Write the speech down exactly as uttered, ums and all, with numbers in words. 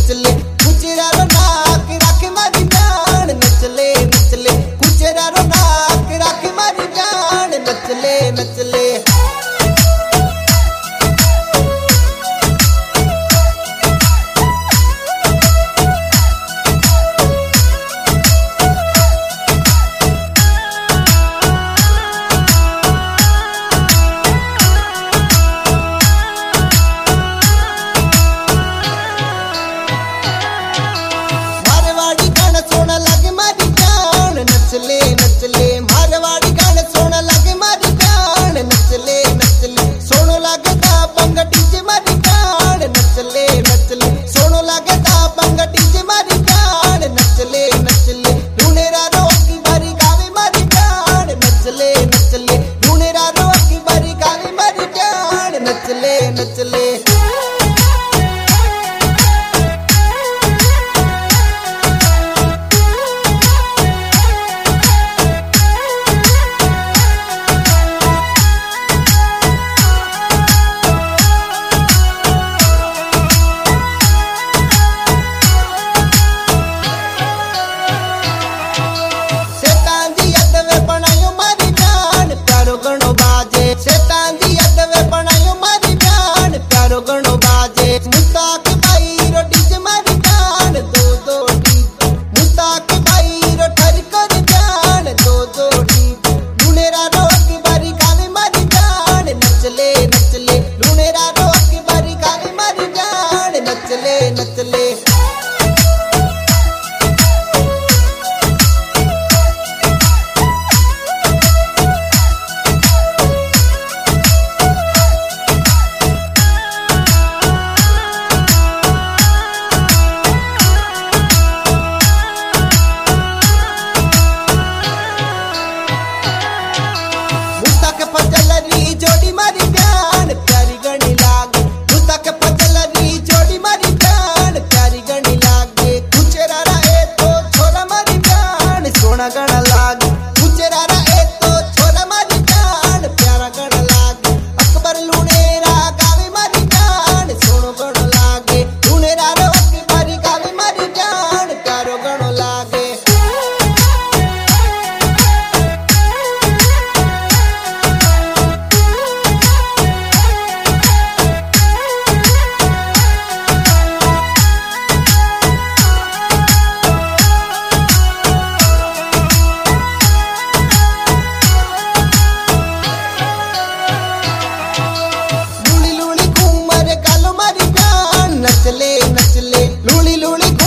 नचले कुचरा रो नाक रख मारी जान नचले नचले कुचरा रो नाक रख मारी जान नचले नचले नचले नचले मारवाड़ी गाने सोना लगे मारी जान नचले नचले सोनो लगे ता पंग डीजे मारी जान नचले नचले सोनो लगे ता पंग डीजे मारी जान नचले नचले रूने रारो की बारी गावे मारी जान नचले नचले रूने रारो की बारी गावे मारी जान नचले नचले शैतान दी अदवे बनायो मारी जान प्यारो गणो बाजे मुस्ताक भाई रो डीजे मारी जान दो दो डी मुस्ताक भाई रो ठरी कर जान दो दो डी लुनेरा रो की बारी गावे मारी जान नचले नचले लुनेरा रो की बारी गावे मारी जान नचले नचले जोड़ी मारी जान प्यारी गणी लागे मुस्ताक पचलरी जोड़ी मारी जान प्यारी गणी लागे कुचरा रहे तो छोरा मारी जान सोना गणा लागे कुचरा रहे तो छोरा मारी जान प्यारा गणा लागे अकबर लुनेरा गावे मारी जान सोनो गणो लागे लुनेरा रो की बारी गावे मारी जान प्यारो गणो लागे नचले नचले लूली लूली